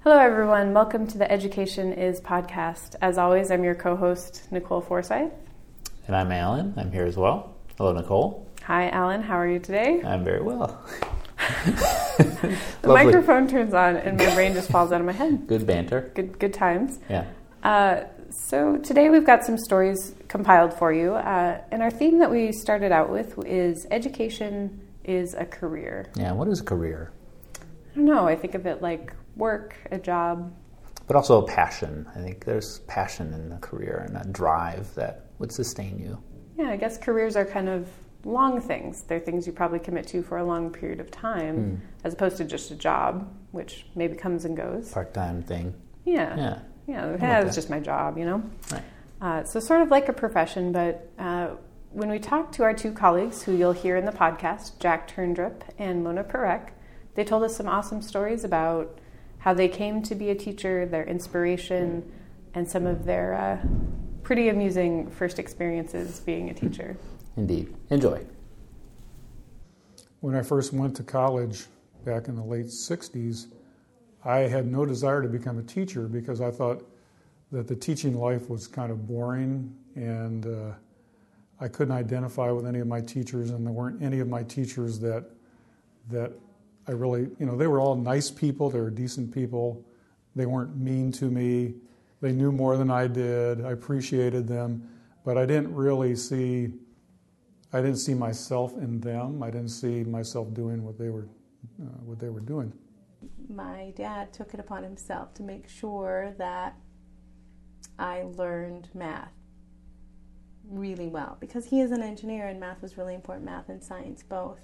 Hello, everyone. Welcome to the Education Is podcast. As always, I'm your co-host, Nicole Forsyth. And I'm Alan. I'm here as well. Hello, Nicole. Hi, Alan. How are you today? I'm very well. The microphone turns on and my brain just falls out of my head. Good banter. Good times. Yeah. So today we've got some stories compiled for you. And our theme that we started out with is education is a career. Yeah, what is a career? I don't know. I think of it like work, a job. But also a passion. I think there's passion in a career and a drive that would sustain you. Yeah, I guess careers are kind of long things. They're things you probably commit to for a long period of time, as opposed to just a job, which maybe comes and goes. Part-time thing. Yeah, it's just my job, you know? Right. So sort of like a profession, but when we talked to our two colleagues, who you'll hear in the podcast, Jack Turndrip and Mona Perek, they told us some awesome stories about how they came to be a teacher, their inspiration, and some of their pretty amusing first experiences being a teacher. Indeed. Enjoy. When I first went to college back in the late 60s, I had no desire to become a teacher because I thought that the teaching life was kind of boring and I couldn't identify with any of my teachers, and there weren't any of my teachers that I really, they were all nice people, they were decent people, they weren't mean to me, they knew more than I did, I appreciated them, but I didn't see myself in them, I didn't see myself doing what they were doing. My dad took it upon himself to make sure that I learned math really well, because he is an engineer and math was really important, math and science both.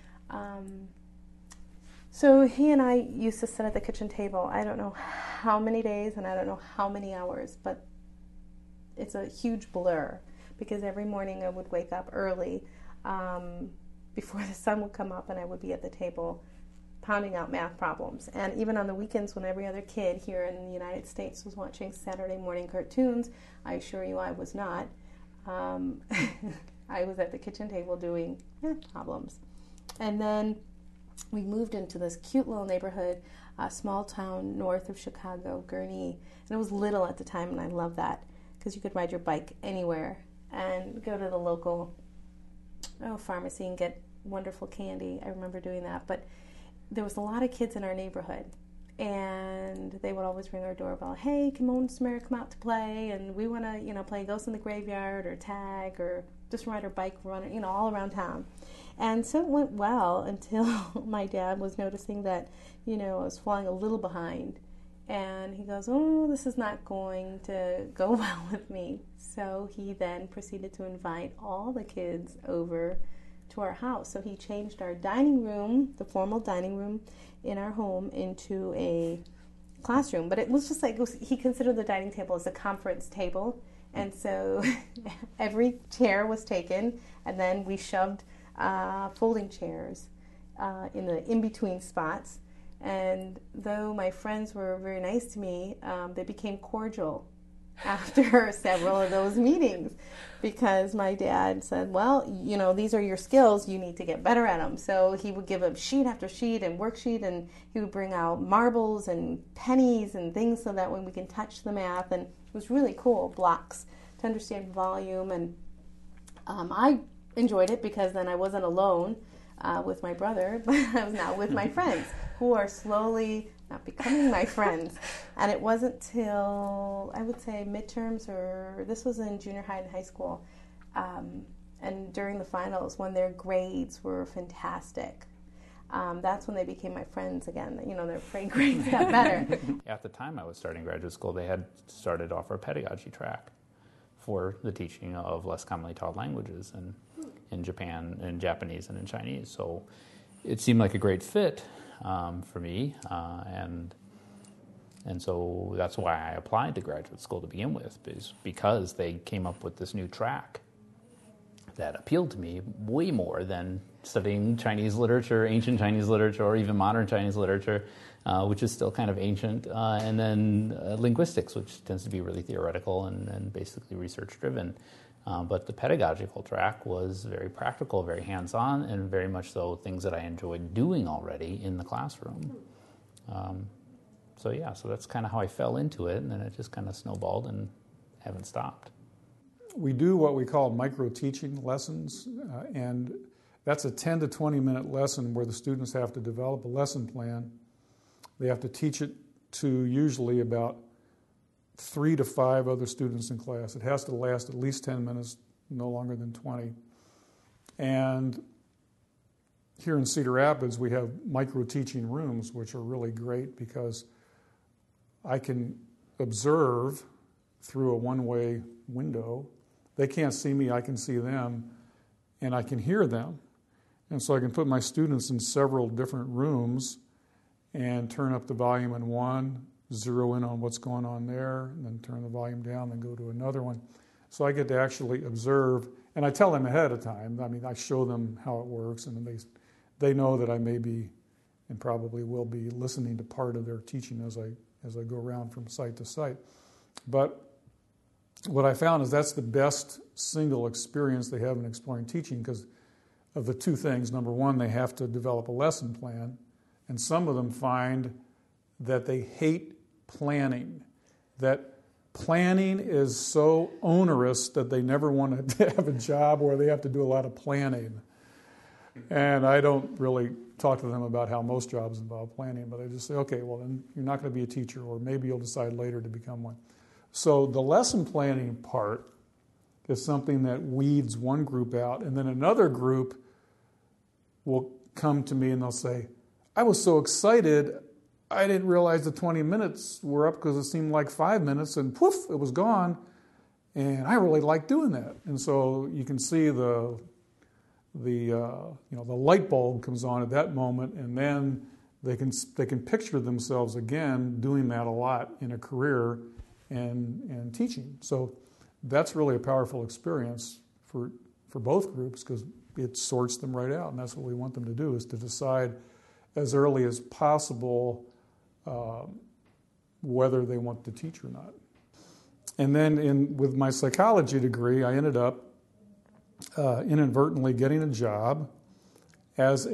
So he and I used to sit at the kitchen table, I don't know how many days and I don't know how many hours, but it's a huge blur, because every morning I would wake up early before the sun would come up, and I would be at the table pounding out math problems. And even on the weekends when every other kid here in the United States was watching Saturday morning cartoons, I assure you I was not. I was at the kitchen table doing math problems. And then we moved into this cute little neighborhood, a small town north of Chicago, Gurnee. And it was little at the time, and I loved that, because you could ride your bike anywhere and go to the local pharmacy and get wonderful candy. I remember doing that. But there was a lot of kids in our neighborhood, and they would always ring our doorbell. Hey, come on, Samara, come out to play, and we want to, play Ghost in the Graveyard or tag or just ride our bike, run, all around town. And so it went well until my dad was noticing that, I was falling a little behind. And he goes, oh, this is not going to go well with me. So he then proceeded to invite all the kids over to our house. So he changed our dining room, the formal dining room in our home, into a classroom. But it was just like, he considered the dining table as a conference table. And so every chair was taken, and then we shoved folding chairs in the in-between spots. And though my friends were very nice to me, they became cordial after several of those meetings, because my dad said, well, these are your skills, you need to get better at them. So he would give them sheet after sheet and worksheet, and he would bring out marbles and pennies and things so that when we can touch the math, and it was really cool, blocks to understand volume. And I enjoyed it because then I wasn't alone with my brother, but I was now with my friends, who are slowly not becoming my friends. And it wasn't till, I would say, midterms, or this was in junior high and high school, and during the finals, when their grades were fantastic, that's when they became my friends again. Their grades got better. At the time I was starting graduate school, they had started off our pedagogy track for the teaching of less commonly taught languages in Japan, in Japanese, and in Chinese. So it seemed like a great fit for me, and so that's why I applied to graduate school to begin with, because they came up with this new track that appealed to me way more than studying Chinese literature, ancient Chinese literature, or even modern Chinese literature, which is still kind of ancient, and then linguistics, which tends to be really theoretical and basically research-driven. But the pedagogical track was very practical, very hands-on, and very much so things that I enjoyed doing already in the classroom. so that's kind of how I fell into it, and then it just kind of snowballed and haven't stopped. We do what we call micro-teaching lessons, and that's a 10 to 20 minute lesson where the students have to develop a lesson plan. They have to teach it to usually about 3 to 5 other students in class. It has to last at least 10 minutes, no longer than 20. And here in Cedar Rapids, we have micro-teaching rooms, which are really great because I can observe through a one-way window. They can't see me, I can see them, and I can hear them. And so I can put my students in several different rooms and turn up the volume in one, zero in on what's going on there, and then turn the volume down, then go to another one. So I get to actually observe, and I tell them ahead of time. I mean, I show them how it works, and they know that I may be and probably will be listening to part of their teaching as I go around from site to site. But what I found is that's the best single experience they have in exploring teaching because of the two things. Number one, they have to develop a lesson plan, and some of them find that they hate planning, that planning is so onerous that they never want to have a job where they have to do a lot of planning. And I don't really talk to them about how most jobs involve planning, but I just say, okay, well, then you're not going to be a teacher, or maybe you'll decide later to become one. So the lesson planning part is something that weeds one group out, and then another group will come to me and they'll say, I was so excited, I didn't realize the 20 minutes were up because it seemed like 5 minutes, and poof, it was gone, and I really like doing that. And so you can see the light bulb comes on at that moment, and then they can picture themselves again doing that a lot in a career and teaching. So that's really a powerful experience for both groups because it sorts them right out, and that's what we want them to do, is to decide as early as possible whether they want to teach or not. And then with my psychology degree, I ended up inadvertently getting a job as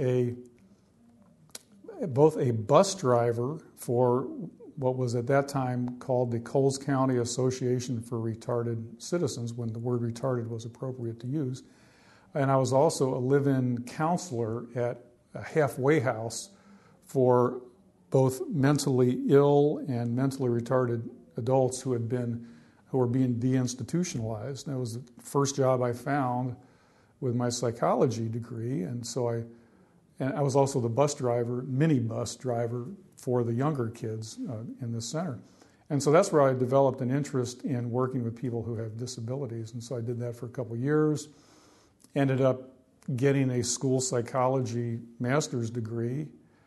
both a bus driver for what was at that time called the Coles County Association for Retarded Citizens, when the word retarded was appropriate to use. And I was also a live-in counselor at a halfway house for both mentally ill and mentally retarded adults who were being deinstitutionalized. And it was the first job I found with my psychology degree, and so I was also the minibus driver for the younger kids in this center. And so that's where I developed an interest in working with people who have disabilities. And so I did that for a couple of years, ended up getting a school psychology master's degree,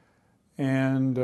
and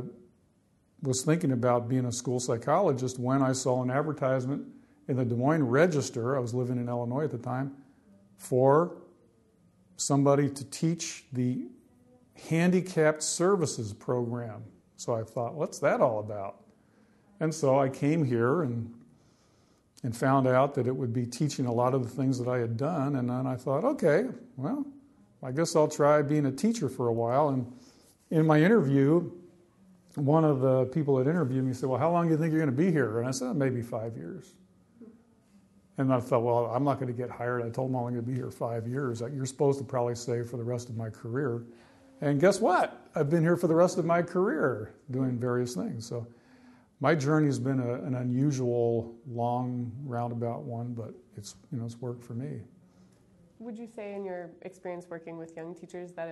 was thinking about being a school psychologist when I saw an advertisement in the Des Moines Register. I was living in Illinois at the time, for somebody to teach the handicapped services program. So I thought, what's that all about? And so I came here and found out that it would be teaching a lot of the things that I had done. And then I thought, okay, well, I guess I'll try being a teacher for a while. And in my interview, one of the people that interviewed me said, well, how long do you think you're going to be here? And I said, maybe 5 years. And I thought, well, I'm not going to get hired. I told them I'm going to be here 5 years. You're supposed to probably say for the rest of my career. And guess what? I've been here for the rest of my career doing various things. So my journey has been an unusual, long, roundabout one, but it's worked for me. Would you say in your experience working with young teachers that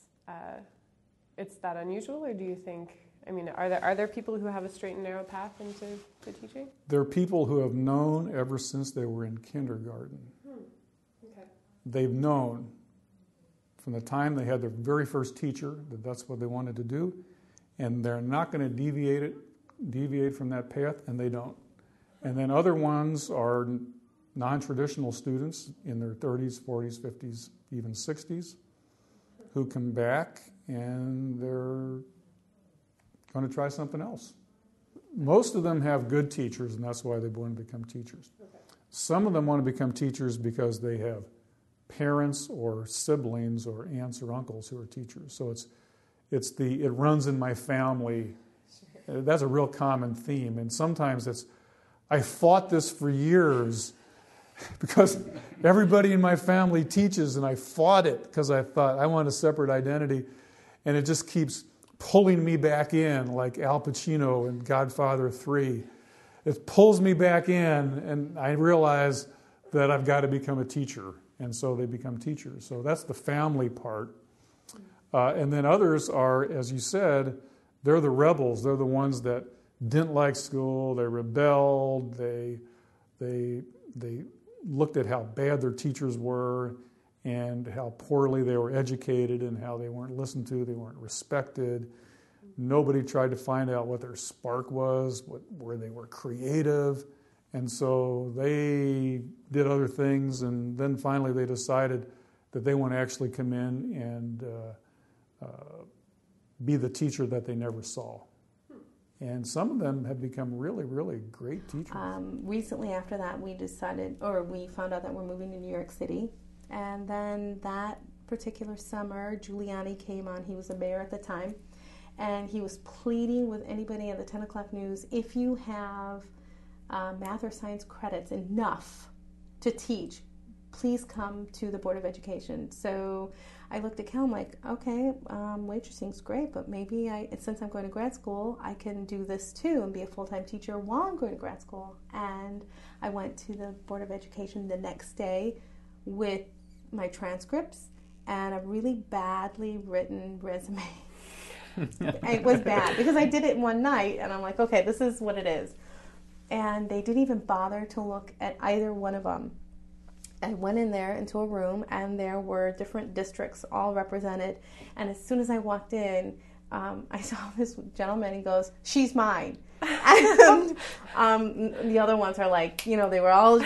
it's that unusual, or do you think, are there people who have a straight and narrow path into teaching? There are people who have known ever since they were in kindergarten. Okay. They've known from the time they had their very first teacher that that's what they wanted to do, and they're not going to deviate from that path, and they don't. And then other ones are non-traditional students in their 30s, 40s, 50s, even 60s, who come back and they're going to try something else. Most of them have good teachers, and that's why they want to become teachers. Okay. Some of them want to become teachers because they have parents or siblings or aunts or uncles who are teachers. So it runs in my family That's a real common theme. And sometimes it's, I fought this for years because everybody in my family teaches, and I fought it because I thought I want a separate identity. And it just keeps pulling me back in, like Al Pacino in Godfather 3. It pulls me back in, and I realize that I've got to become a teacher. And so they become teachers. So that's the family part. And then others are, as you said, they're the rebels. They're the ones that didn't like school. They rebelled. They looked at how bad their teachers were and how poorly they were educated and how they weren't listened to, they weren't respected. Nobody tried to find out what their spark was, where they were creative. And so they did other things, and then finally they decided that they want to actually come in and be the teacher that they never saw. And some of them have become really, really great teachers. Recently after that, we found out that we're moving to New York City. And then that particular summer, Giuliani came on. He was the mayor at the time. And he was pleading with anybody at the 10 o'clock news, if you have math or science credits enough to teach, please come to the Board of Education. So I looked at Cal, I'm like, okay, waitressing's great, but maybe since I'm going to grad school, I can do this too and be a full-time teacher while I'm going to grad school. And I went to the Board of Education the next day with my transcripts and a really badly written resume. It was bad because I did it one night and I'm like, okay, this is what it is. And they didn't even bother to look at either one of them. I went in there into a room and there were different districts all represented. And as soon as I walked in, I saw this gentleman. He goes, "She's mine." And the other ones are like, they were all,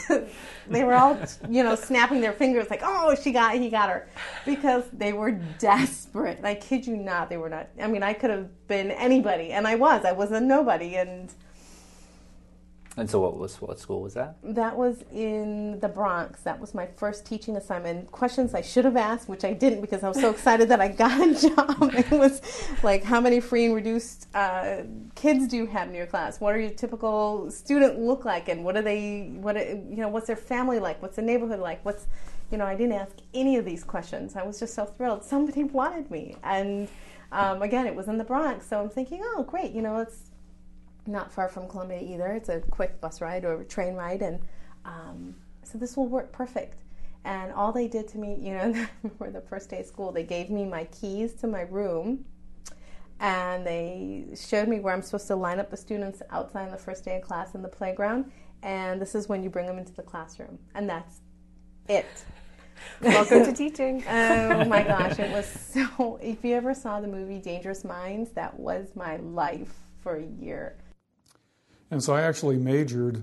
snapping their fingers like, "Oh, he got her," because they were desperate. I kid you not, they were not. I mean, I could have been anybody, and I was a nobody, and. And so what school was that? That was in the Bronx. That was my first teaching assignment. Questions I should have asked, which I didn't because I was so excited that I got a job. It was like, how many free and reduced kids do you have in your class? What are your typical student look like? And what's their family like? What's the neighborhood like? I didn't ask any of these questions. I was just so thrilled. Somebody wanted me. And again, it was in the Bronx. So I'm thinking, oh, great. it's not far from Columbia either. It's a quick bus ride or a train ride, and so this will work perfect. And all they did to me, for the first day of school, they gave me my keys to my room, and they showed me where I'm supposed to line up the students outside on the first day of class in the playground, and this is when you bring them into the classroom, and that's it. Welcome to teaching. Oh my gosh, it was so. If you ever saw the movie Dangerous Minds, that was my life for a year. And so I actually majored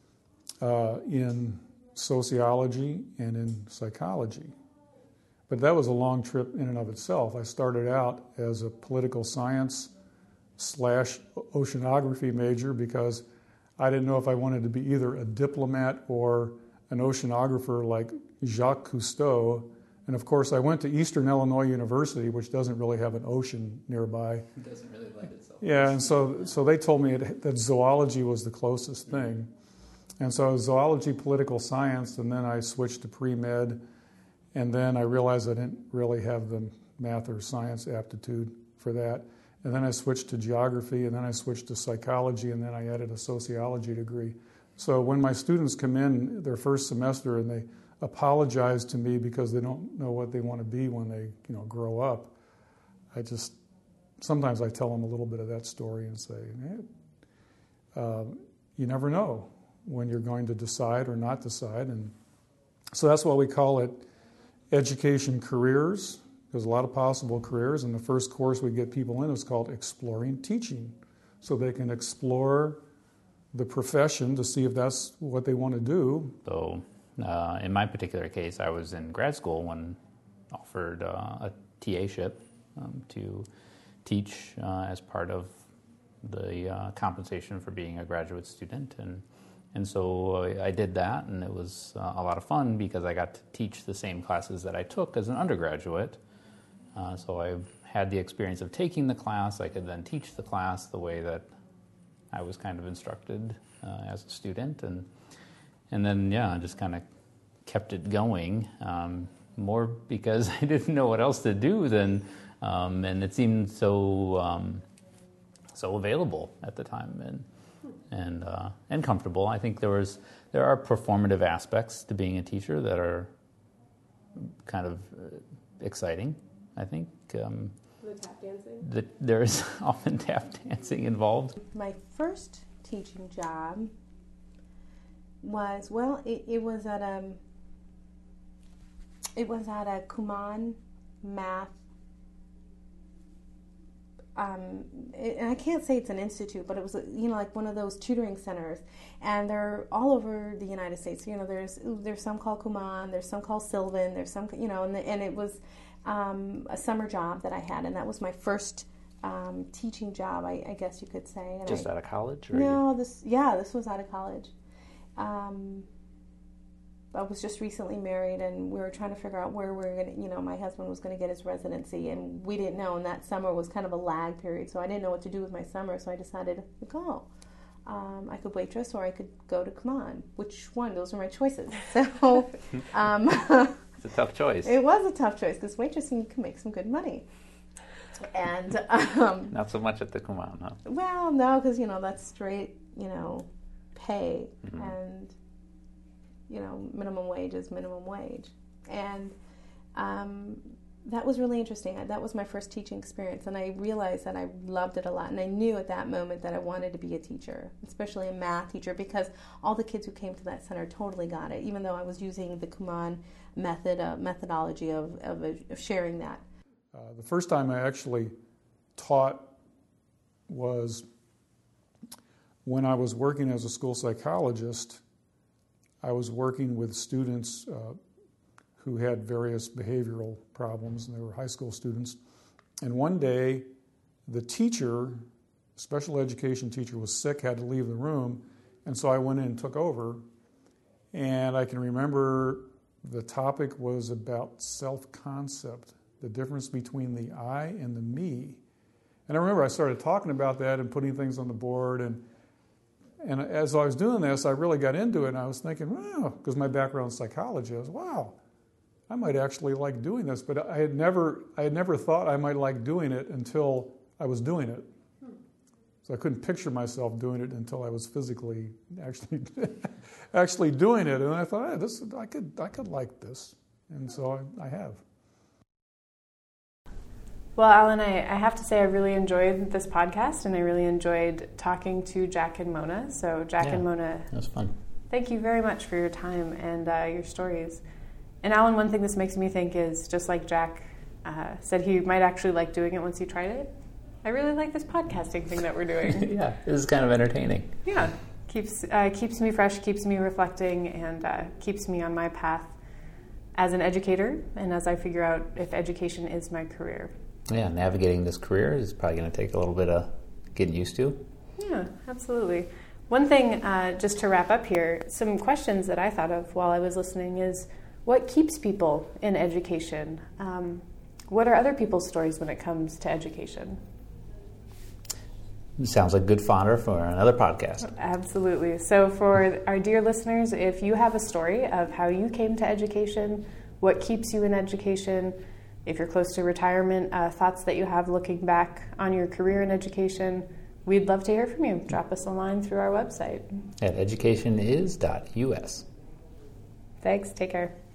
in sociology and in psychology. But that was a long trip in and of itself. I started out as a political science / oceanography major because I didn't know if I wanted to be either a diplomat or an oceanographer like Jacques Cousteau. And of course, I went to Eastern Illinois University, which doesn't really have an ocean nearby. It doesn't really lend itself. Yeah, and so they told me that zoology was the closest thing. And so zoology, political science, and then I switched to pre-med, and then I realized I didn't really have the math or science aptitude for that. And then I switched to geography, and then I switched to psychology, and then I added a sociology degree. So when my students come in their first semester and they apologize to me because they don't know what they want to be when they grow up, sometimes I tell them a little bit of that story and say, you never know when you're going to decide or not decide. And so that's why we call it education careers. There's a lot of possible careers, and the first course we get people in is called Exploring Teaching, so they can explore the profession to see if that's what they want to do. So in my particular case, I was in grad school when offered a TA-ship to teach as part of the compensation for being a graduate student. And so I did that, and it was a lot of fun because I got to teach the same classes that I took as an undergraduate. So I had the experience of taking the class, I could then teach the class the way that I was kind of instructed as a student, and then just kind of kept it going, more because I didn't know what else to do than, and it seemed so available at the time and comfortable. I think there are performative aspects to being a teacher that are kind of exciting. I think the tap dancing. There is often tap dancing involved. My first teaching job was it was at a Kumon math. And I can't say it's an institute, but it was like one of those tutoring centers, and they're all over the United States. There's some called Kumon, there's some called Sylvan, there's some and it was a summer job that I had, and that was my first teaching job, I guess you could say. And just out of college? No, this was out of college. I was just recently married, and we were trying to figure out where we were going to, my husband was going to get his residency, and we didn't know, and that summer was kind of a lag period, so I didn't know what to do with my summer, so I decided to go. I could waitress, or I could go to Kumon. Which one? Those were my choices. So it's a tough choice. It was a tough choice, because waitressing can make some good money. And not so much at the Kumon, huh? Well, no, because, that's straight, pay, mm-hmm. and minimum wage is minimum wage. And that was really interesting. That was my first teaching experience, and I realized that I loved it a lot. And I knew at that moment that I wanted to be a teacher, especially a math teacher, because all the kids who came to that center totally got it, even though I was using the Kumon methodology of sharing that. The first time I actually taught was when I was working as a school psychologist. I was working with students who had various behavioral problems, and they were high school students. And one day, the teacher, special education teacher, was sick, had to leave the room, and so I went in and took over. And I can remember the topic was about self-concept, the difference between the I and the me. And I remember I started talking about that and putting things on the board, and as I was doing this, I really got into it, and I was thinking, wow, because my background is psychology, I was, wow, I might actually like doing this. But I had never thought I might like doing it until I was doing it. So I couldn't picture myself doing it until I was physically actually doing it. And I thought, hey, I could like this. And so I have. Well, Alan, I have to say I really enjoyed this podcast, and I really enjoyed talking to Jack and Mona. So Jack and Mona, that was fun. Thank you very much for your time and your stories. And Alan, one thing this makes me think is, just like Jack said he might actually like doing it once he tried it, I really like this podcasting thing that we're doing. Yeah, this is kind of entertaining. Yeah, keeps me fresh, keeps me reflecting, and keeps me on my path as an educator, and as I figure out if education is my career. Yeah, navigating this career is probably going to take a little bit of getting used to. Yeah, absolutely. One thing, just to wrap up here, some questions that I thought of while I was listening is, what keeps people in education? What are other people's stories when it comes to education? Sounds like good fodder for another podcast. Absolutely. So for our dear listeners, if you have a story of how you came to education, what keeps you in education, if you're close to retirement, thoughts that you have looking back on your career in education, we'd love to hear from you. Drop us a line through our website at educationis.us. Thanks. Take care.